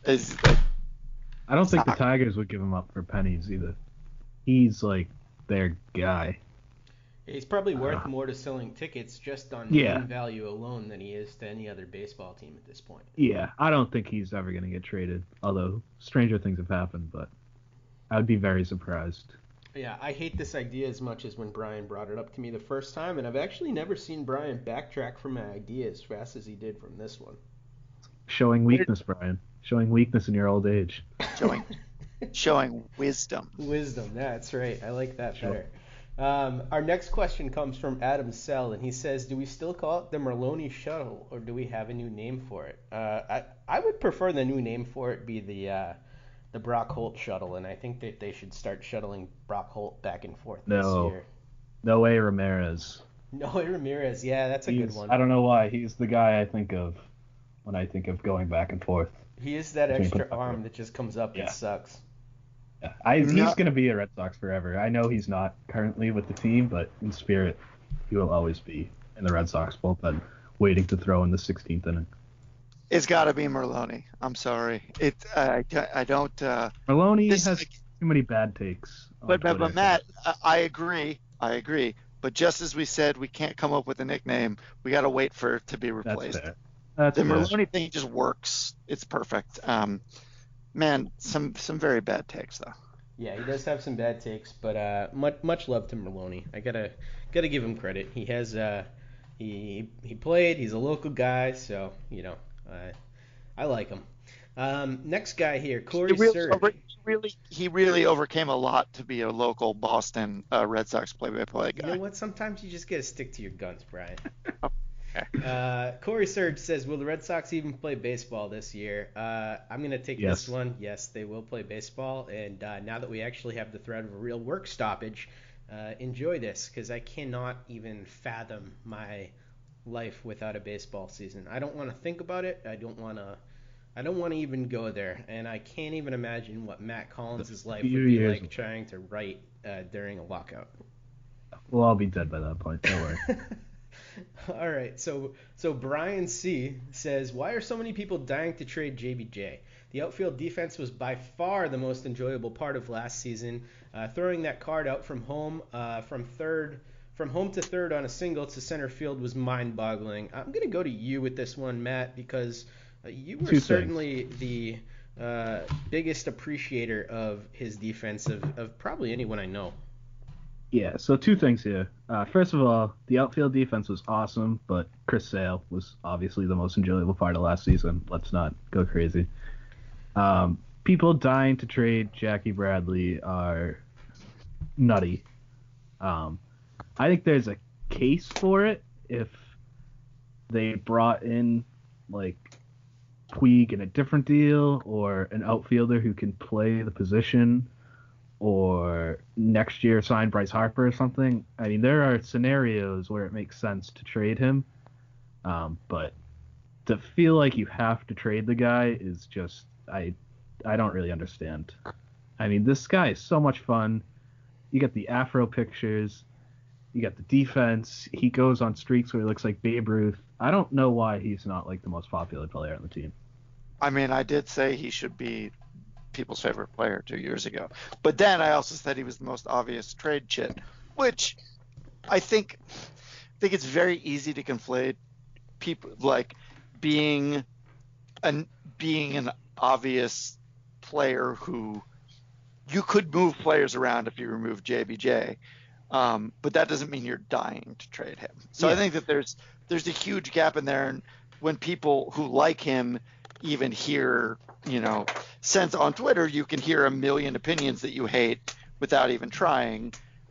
I don't think the Tigers would give him up for pennies either. He's like their guy. He's probably worth more to selling tickets just on Yeah. name value alone than he is to any other baseball team at this point. Yeah, I don't think he's ever going to get traded, although stranger things have happened, but I would be very surprised. Yeah, I hate this idea as much as when Brian brought it up to me the first time, and I've actually never seen Brian backtrack from my idea as fast as he did from this one. Showing weakness, Brian. Showing weakness in your old age. Showing wisdom. Wisdom, that's right. I like that Sure. better. Our next question comes from Adam Sell, and he says, do we still call it the Merloni Shuttle, or do we have a new name for it? I would prefer the new name for it be the Brock Holt Shuttle, and I think that they should start shuttling Brock Holt back and forth this year. Noe Ramirez. Noe Ramirez, yeah, that's a good one. I don't know why. He's the guy I think of when I think of going back and forth. He is that extra arm that just comes up and sucks. Yeah. He's going to be a Red Sox forever. I know he's not currently with the team, but in spirit, he will always be in the Red Sox bullpen, waiting to throw in the 16th inning. It's got to be Merloni. I'm sorry. I don't. Merloni has too many bad takes. But Matt, I agree. But just as we said, we can't come up with a nickname. We got to wait for it to be replaced. That's the fair. Merloni thing just works. It's perfect. Man, some very bad takes though. Yeah, he does have some bad takes, but much love to Merloni. I gotta give him credit. He has he played. He's a local guy, so I like him. Next guy here, Corey Surge. He really overcame a lot to be a local Boston Red Sox play-by-play guy. You know what? Sometimes you just gotta stick to your guns, Brian. Corey Surge says, will the Red Sox even play baseball this year? I'm going to take this one. Yes, they will play baseball. And now that we actually have the threat of a real work stoppage, enjoy this, because I cannot even fathom my life without a baseball season. I don't want to think about it. I don't want to even go there. And I can't even imagine what Matt Collins' life would be like trying to write during a lockout. We'll all be dead by that point. Don't worry. All right, so Brian C. says, why are so many people dying to trade JBJ? The outfield defense was by far the most enjoyable part of last season. Throwing that card out from home to third on a single to center field was mind-boggling. I'm going to go to you with this one, Matt, because you were certainly the biggest appreciator of his defense of probably anyone I know. Yeah, so two things here. First of all, the outfield defense was awesome, but Chris Sale was obviously the most enjoyable part of last season. Let's not go crazy. People dying to trade Jackie Bradley are nutty. I think there's a case for it if they brought in, like, Puig in a different deal, or an outfielder who can play the position, or next year sign Bryce Harper or something. I mean, there are scenarios where it makes sense to trade him, but to feel like you have to trade the guy is just, I don't really understand. I mean, this guy is so much fun. You get the afro pictures, you got the defense, he goes on streaks where he looks like Babe Ruth. I don't know why he's not like the most popular player on the team. I mean, I did say he should be people's favorite player 2 years ago, but then I also said he was the most obvious trade chit, which I think it's very easy to conflate people like being being an obvious player who you could move players around if you remove JBJ, but that doesn't mean you're dying to trade him. So I think that there's a huge gap in there, and when people who like him even hear, sense on Twitter, you can hear a million opinions that you hate without even trying.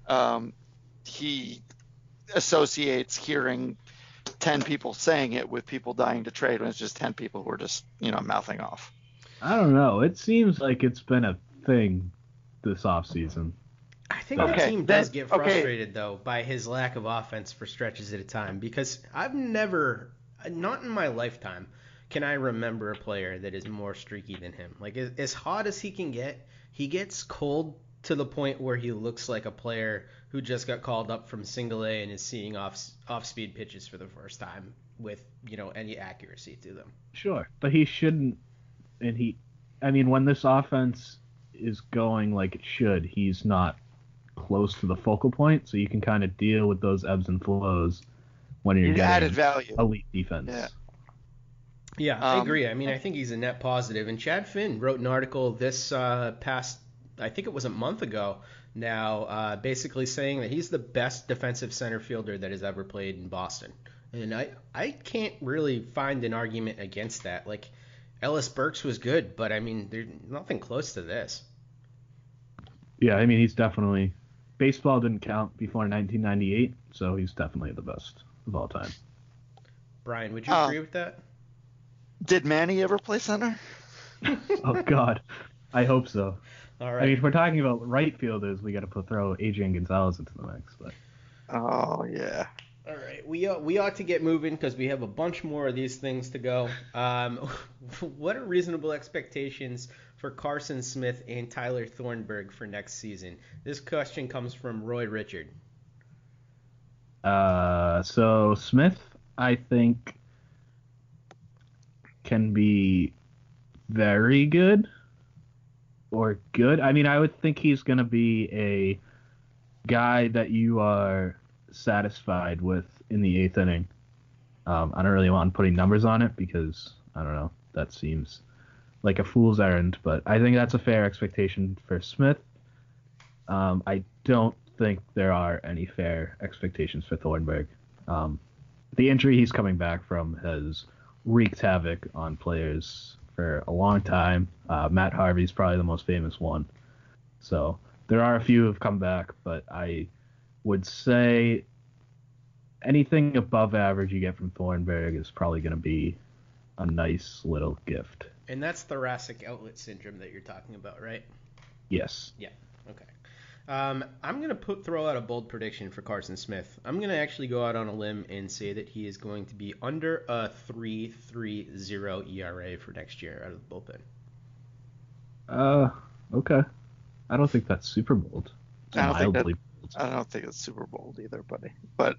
He associates hearing 10 people saying it with people dying to trade when it's just 10 people who are just, mouthing off. I don't know. It seems like it's been a thing this offseason. I think the team does get frustrated, though, by his lack of offense for stretches at a time, because I've never, not in my lifetime, can I remember a player that is more streaky than him. Like, as hot as he can get, he gets cold to the point where he looks like a player who just got called up from single A and is seeing off-speed pitches for the first time with, any accuracy to them. Sure, but he shouldn't, and when this offense is going like it should, he's not close to the focal point, so you can kind of deal with those ebbs and flows when you're getting added value. Elite defense. Yeah, I agree. I think he's a net positive. And Chad Finn wrote an article this past, I think it was a month ago now, basically saying that he's the best defensive center fielder that has ever played in Boston. And I can't really find an argument against that. Like, Ellis Burks was good, but there's nothing close to this. Yeah, he's definitely, baseball didn't count before 1998, so he's definitely the best of all time. Brian, would you agree with that? Did Manny ever play center? Oh, God. I hope so. All right. If we're talking about right fielders, we got to throw Adrian Gonzalez into the mix. But. Oh, yeah. All right. We ought to get moving because we have a bunch more of these things to go. What are reasonable expectations for Carson Smith and Tyler Thornburg for next season? This question comes from Roy Richard. So Smith, I think, can be very good or good. I would think he's going to be a guy that you are satisfied with in the eighth inning. I don't really want putting numbers on it because, I don't know, that seems like a fool's errand, but I think that's a fair expectation for Smith. I don't think there are any fair expectations for Thornburg. The injury he's coming back from has wreaked havoc on players for a long time. Matt Harvey's probably the most famous one. So there are a few who have come back, but I would say anything above average you get from Thornburg is probably going to be a nice little gift. And that's thoracic outlet syndrome that you're talking about, right? Yes. Yeah. Okay. I'm going to throw out a bold prediction for Carson Smith. I'm going to actually go out on a limb and say that he is going to be under a 3.30 ERA for next year out of the bullpen. Okay. I don't think that's super bold. I don't think it's super bold either, buddy. But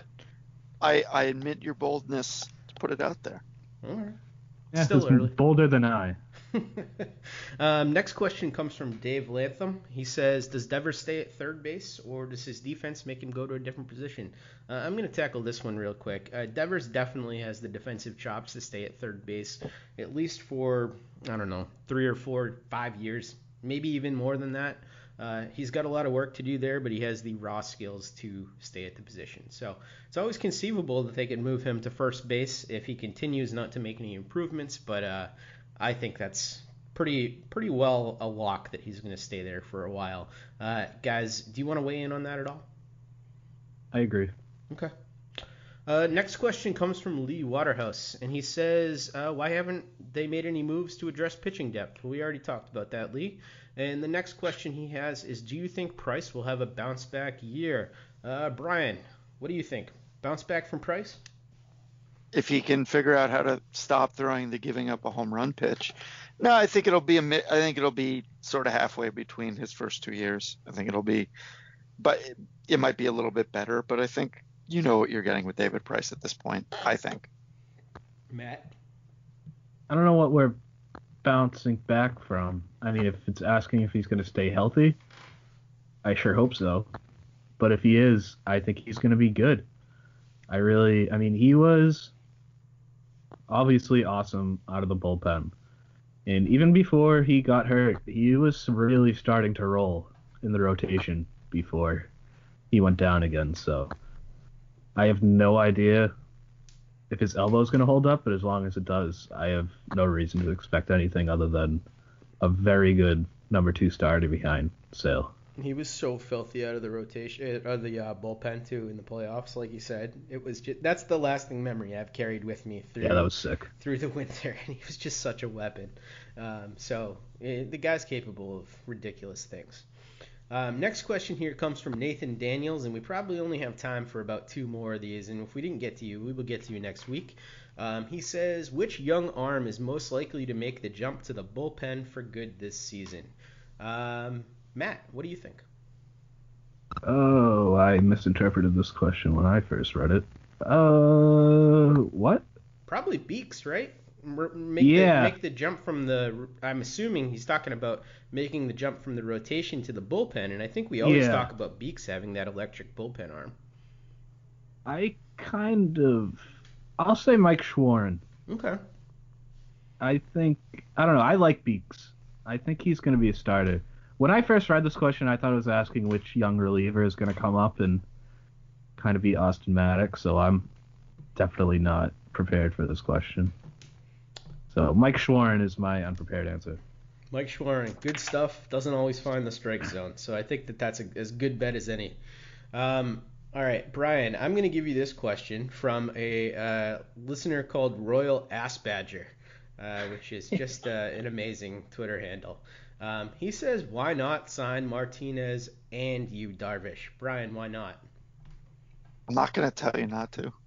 I admit your boldness to put it out there. All right. Yeah, Still early. Bolder than I. Next question comes from Dave Latham. He says, does Devers stay at third base, or does his defense make him go to a different position? I'm going to tackle this one real quick. Devers definitely has the defensive chops to stay at third base, at least for, 3 or 4, 5 years, maybe even more than that. He's got a lot of work to do there, but he has the raw skills to stay at the position. So it's always conceivable that they could move him to first base if he continues not to make any improvements, but I think that's pretty well a lock that he's going to stay there for a while. Guys, do you want to weigh in on that at all? I agree. Okay. Next question comes from Lee Waterhouse, and he says, why haven't they made any moves to address pitching depth? Well, we already talked about that, Lee. And the next question he has is, do you think Price will have a bounce-back year? Brian, what do you think? Bounce back from Price? If he can figure out how to stop throwing the giving up a home run pitch. No, I think it'll be sort of halfway between his first 2 years. I think it'll be, but it might be a little bit better. But I think you know what you're getting with David Price at this point, I think. Matt? I don't know what we're bouncing back from. If it's asking if he's going to stay healthy, I sure hope so. But if he is, I think he's going to be good. He was obviously awesome out of the bullpen. And even before he got hurt, he was really starting to roll in the rotation before he went down again. So I have no idea if his elbow is going to hold up, but as long as it does, I have no reason to expect anything other than a very good number 2 starter behind Sale. He was so filthy out of the rotation, or the bullpen too in the playoffs. Like you said, it was just that's the lasting memory I've carried with me through. Yeah, that was sick. Through the winter, and he was just such a weapon. The guy's capable of ridiculous things. Next question here comes from Nathan Daniels, and we probably only have time for about 2 more of these. And if we didn't get to you, we will get to you next week. He says, which young arm is most likely to make the jump to the bullpen for good this season? Matt, what do you think? Oh, I misinterpreted this question when I first read it. What? Probably Beeks, right? Make the jump from the. I'm assuming he's talking about making the jump from the rotation to the bullpen, and I think we always talk about Beeks having that electric bullpen arm. I'll say Mike Schwarren. Okay. I don't know. I like Beeks. I think he's going to be a starter. When I first read this question, I thought it was asking which young reliever is going to come up and kind of be Austin Maddox, so I'm definitely not prepared for this question. So Mike Schwarren is my unprepared answer. Mike Schwarren, good stuff. Doesn't always find the strike zone, so I think that's as good bet as any. All right, Brian, I'm going to give you this question from a listener called Royal Ass Badger, which is just an amazing Twitter handle. He says, why not sign Martinez and Yu Darvish? Brian, why not? I'm not going to tell you not to.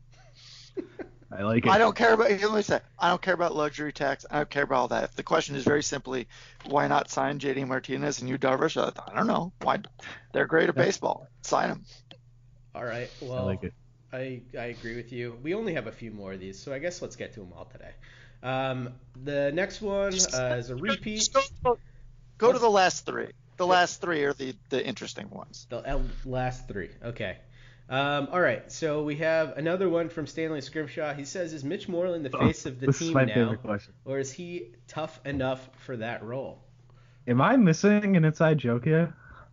I like it. I don't care about luxury tax. I don't care about all that. If the question is very simply, why not sign JD Martinez and Yu Darvish? I don't know. Why? They're great at baseball. Sign them. All right. Well, I like it. I agree with you. We only have a few more of these, so I guess let's get to them all today. The next one is a repeat. Go to the last 3. The last 3 are the interesting ones. The last 3. Okay. All right. So we have another one from Stanley Scrimshaw. He says, is Mitch Moreland the face of the team now, or is he tough enough for that role? Am I missing an inside joke here?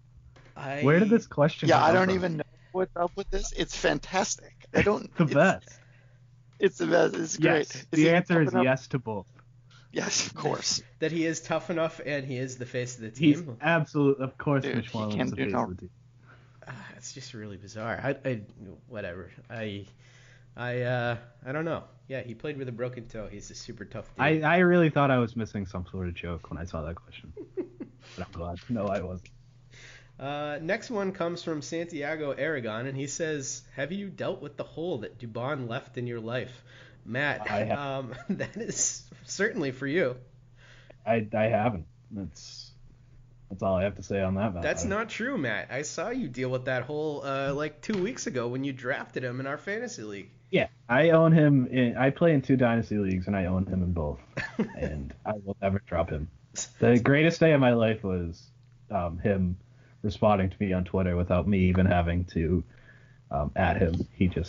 Where did this question come from? I don't even know what's up with this. It's fantastic. Best. It's the best. It's great. Yes. The answer is yes to both. Yes, of course. That he is tough enough and he is the face of the team. He's absolutely, of course, Dude, Mitch Moreland is the face of the team. It's just really bizarre. Whatever. I don't know. Yeah, he played with a broken toe. He's a super tough dude. I really thought I was missing some sort of joke when I saw that question. But I'm glad. No, I wasn't. Next one comes from Santiago Aragon, and he says, have you dealt with the hole that Dubon left in your life? Matt, that is certainly for you. I haven't. That's all I have to say on that. That's not true, Matt. I saw you deal with that hole like 2 weeks ago when you drafted him in our fantasy league. Yeah, I own him. I play in 2 dynasty leagues, and I own him in both. And I will never drop him. The greatest day of my life was him responding to me on Twitter without me even having to at him.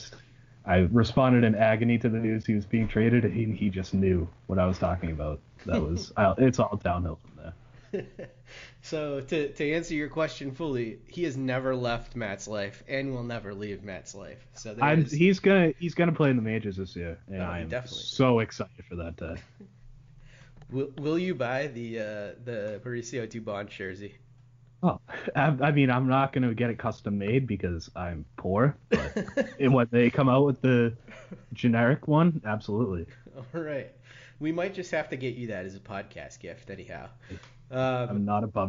I responded in agony to the news he was being traded, and he just knew what I was talking about. That was it's all downhill from there. So to answer your question fully, he has never left Matt's life and will never leave Matt's life. So he's gonna play in the majors this year, and I'm definitely so excited for that day. Will you buy the Mauricio Dubon jersey? Oh, I mean, I'm not going to get it custom made because I'm poor, but when they come out with the generic one, absolutely. All right. We might just have to get you that as a podcast gift anyhow. I'm not above.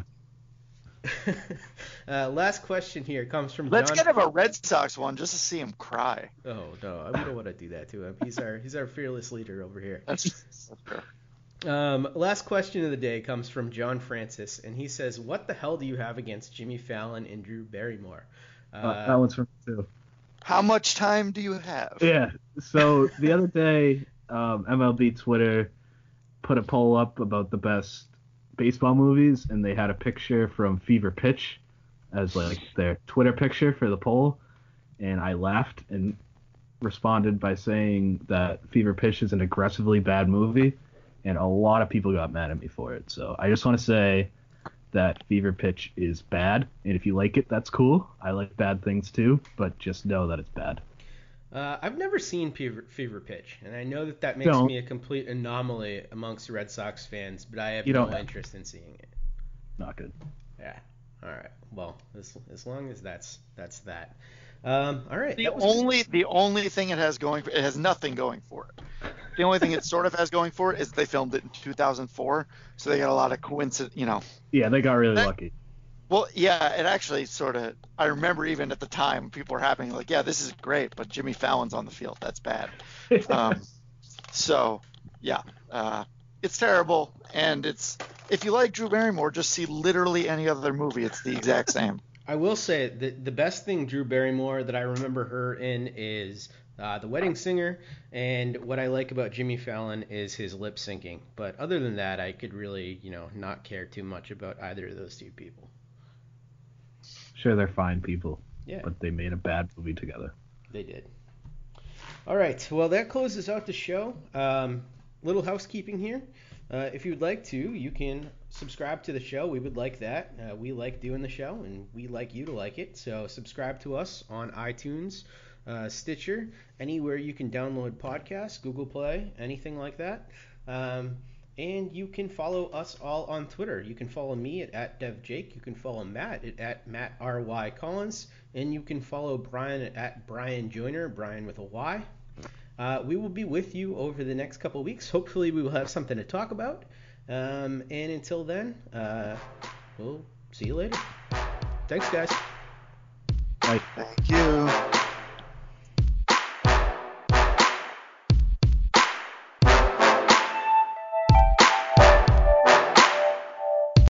Last question here comes from Let's John. get him a Red Sox one just to see him cry. Oh, no. We don't want to do that to him. He's our fearless leader over here. That's fair. Last question of the day comes from John Francis, and he says, what the hell do you have against Jimmy Fallon and Drew Barrymore? That one's from me too. How much time do you have? Yeah, so the other day, MLB Twitter put a poll up about the best baseball movies, and they had a picture from Fever Pitch as like their Twitter picture for the poll, and I laughed and responded by saying that Fever Pitch is an aggressively bad movie. and a lot of people got mad at me for it. So I just want to say that Fever Pitch is bad, and if you like it, that's cool. I like bad things too, but just know that it's bad. I've never seen Fever Pitch, and I know that makes me a complete anomaly amongst Red Sox fans, but I have no interest in seeing it. Not good. Yeah. All right. Well, as long as that's that. All right. The only thing it has going for it has nothing going for it. The only thing it sort of has going for it is they filmed it in 2004, so they got a lot of coincidence. Yeah, they got really lucky. Well, yeah, it actually sort of. I remember even at the time, people were happening like, "Yeah, this is great," but Jimmy Fallon's on the field. That's bad. So, yeah, it's terrible, and it's. If you like Drew Barrymore, just see literally any other movie. It's the exact same. I will say the best thing Drew Barrymore that I remember her in is The Wedding Singer, and what I like about Jimmy Fallon is his lip syncing. But other than that, I could really, not care too much about either of those two people. Sure, they're fine people. Yeah. But they made a bad movie together. They did. All right. Well, that closes out the show. Little housekeeping here. If you'd like to, you can subscribe to the show. We would like that. We like doing the show, and we like you to like it. So subscribe to us on iTunes, Stitcher, anywhere you can download podcasts, Google Play, anything like that. And you can follow us all on Twitter. You can follow me at @DevJake. You can follow Matt at MattRYCollins. And you can follow Brian at Brian Joyner, Brian with a Y. We will be with you over the next couple of weeks. Hopefully we will have something to talk about. And until then, we'll see you later. Thanks, guys. Bye. Thank you.